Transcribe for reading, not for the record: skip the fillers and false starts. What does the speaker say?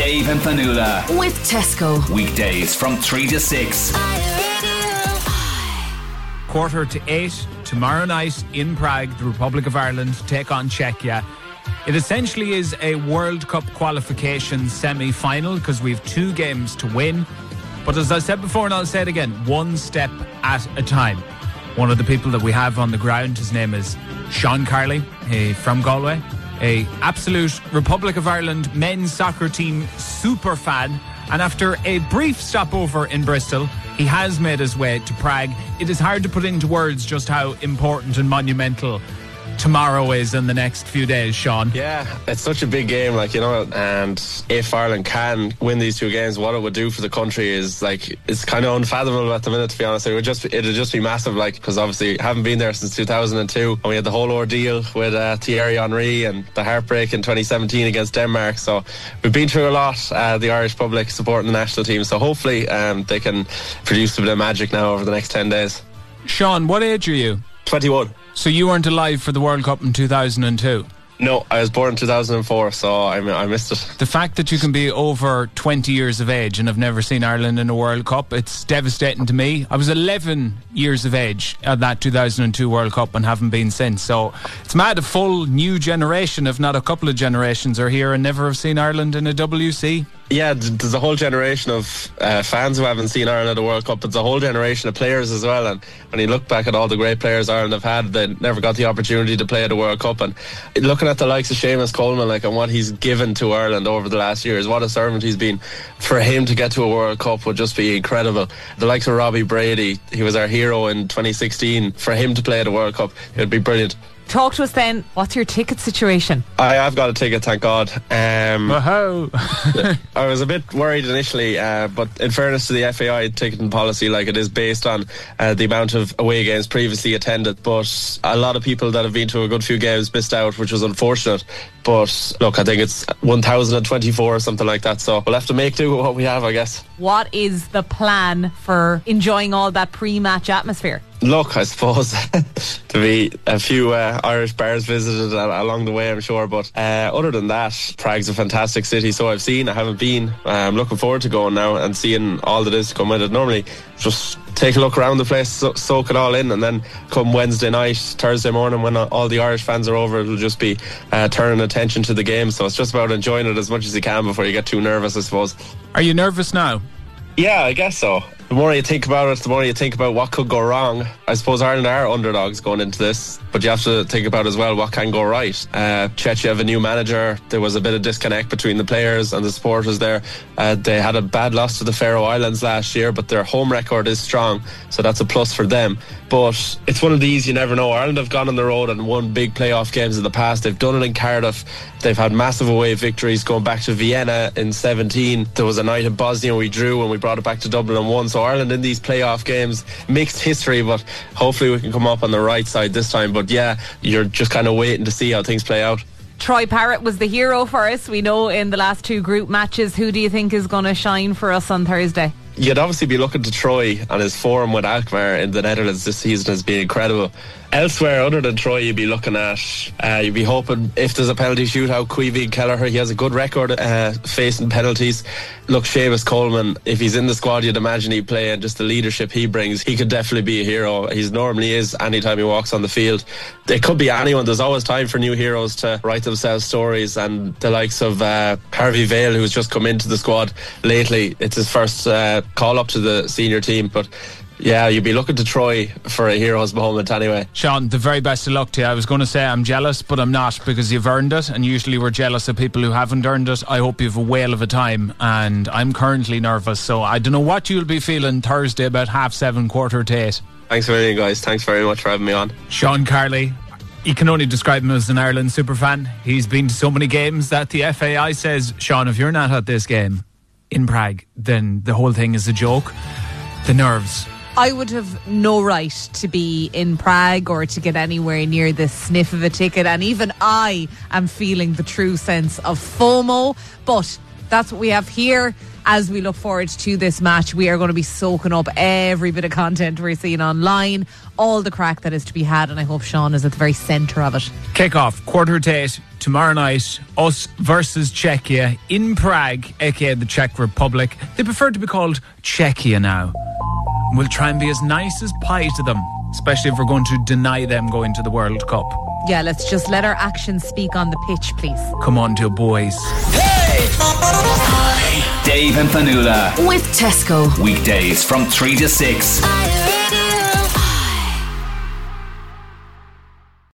Dave and Fanula. With Tesco. Weekdays from 3 to 6. 7:45 tomorrow night in Prague, the Republic of Ireland take on Czechia. It essentially is a World Cup qualification semi-final because we have 2 games to win. But as I said before, and I'll say it again, one step at a time. One of the people that we have on the ground, his name is Sean Carley, from Galway, a absolute Republic of Ireland men's soccer team super fan. And after a brief stopover in Bristol, he has made his way to Prague. It is hard to put into words just how important and monumental tomorrow is in the next few days, Sean. Yeah, it's such a big game, and if Ireland can win these 2 games, what it would do for the country is it's kind of unfathomable at the minute, to be honest. It'd just be massive, because obviously haven't been there since 2002, and we had the whole ordeal with Thierry Henry and the heartbreak in 2017 against Denmark. So we've been through a lot, the Irish public supporting the national team. So hopefully they can produce a bit of magic now over the next 10 days. Sean, what age are you? 21. So you weren't alive for the World Cup in 2002? No, I was born in 2004, so I missed it. The fact that you can be over 20 years of age and have never seen Ireland in a World Cup, it's devastating to me. I was 11 years of age at that 2002 World Cup and haven't been since. So it's mad, a full new generation, if not a couple of generations, are here and never have seen Ireland in a WC. Yeah, there's a whole generation of fans who haven't seen Ireland at a World Cup. There's a whole generation of players as well. And when you look back at all the great players Ireland have had, they never got the opportunity to play at a World Cup. And looking at the likes of Seamus Coleman, and what he's given to Ireland over the last years, what a servant he's been. For him to get to a World Cup would just be incredible. The likes of Robbie Brady, he was our hero in 2016. For him to play at a World Cup, it would be brilliant. Talk to us then. What's your ticket situation? I've got a ticket, thank God. I was a bit worried initially, but in fairness to the FAI ticketing policy, it is based on the amount of away games previously attended. But a lot of people that have been to a good few games missed out, which was unfortunate. But look, I think it's 1,024 or something like that. So we'll have to make do with what we have, I guess. What is the plan for enjoying all that pre-match atmosphere? Look, I suppose to be a few Irish bars visited along the way, I'm sure. But other than that, Prague's a fantastic city. So I haven't been. I'm looking forward to going now and seeing all that is to come with it. Normally, just take a look around the place, soak it all in, and then come Wednesday night, Thursday morning, when all the Irish fans are over, it'll just be turning attention to the game. So it's just about enjoying it as much as you can before you get too nervous, I suppose. Are you nervous now? Yeah, I guess so. The more you think about it, the more you think about what could go wrong. I suppose Ireland are underdogs going into this, but you have to think about as well what can go right. Czechia have a new manager. There was a bit of disconnect between the players and the supporters there. They had a bad loss to the Faroe Islands last year, but their home record is strong, so that's a plus for them. But it's one of these, you never know. Ireland have gone on the road and won big playoff games in the past. They've done it in Cardiff. They've had massive away victories going back to Vienna in 17. There was a night in Bosnia we drew and we brought it back to Dublin and won. So Ireland in these playoff games, mixed history, but hopefully we can come up on the right side this time. But yeah, you're just kind of waiting to see how things play out. Troy Parrott was the hero for us, we know, in the last 2 group matches. Who do you think is going to shine for us on Thursday? You'd obviously be looking to Troy, and his form with Alkmaar in the Netherlands this season has been incredible. Elsewhere, other than Troy, you'd be looking at, you'd be hoping if there's a penalty shootout, Caoimhín Kelleher, he has a good record facing penalties. Look, Seamus Coleman, if he's in the squad, you'd imagine he'd play, and just the leadership he brings, he could definitely be a hero. He normally is anytime he walks on the field. It could be anyone. There's always time for new heroes to write themselves stories, and the likes of Harvey Vale, who's just come into the squad lately. It's his first call up to the senior team, but yeah, you'd be looking to Troy for a hero's moment anyway. Sean, the very best of luck to you. I was going to say I'm jealous, but I'm not, because you've earned it, and usually we're jealous of people who haven't earned it. I hope you have a whale of a time, and I'm currently nervous, so I don't know what you'll be feeling Thursday about 7:30, 8:15. Thanks for everything, guys. Thanks very much for having me on. Sean Carley, you can only describe him as an Ireland superfan. He's been to so many games that the FAI says, Sean, if you're not at this game in Prague, then the whole thing is a joke. The nerves. I would have no right to be in Prague or to get anywhere near the sniff of a ticket, and even I am feeling the true sense of FOMO. But That's what we have here. As we look forward to this match, we are going to be soaking up every bit of content we're seeing online, all the crack that is to be had, and I hope Sean is at the very centre of it. Kick-off, 7:15 tomorrow night, us versus Czechia in Prague, aka the Czech Republic. They prefer to be called Czechia now. We'll try and be as nice as pie to them, especially if we're going to deny them going to the World Cup. Yeah, let's just let our actions speak on the pitch, please. Come on, dear boys. Dave and Fanula. With Tesco. Weekdays from 3 to 6.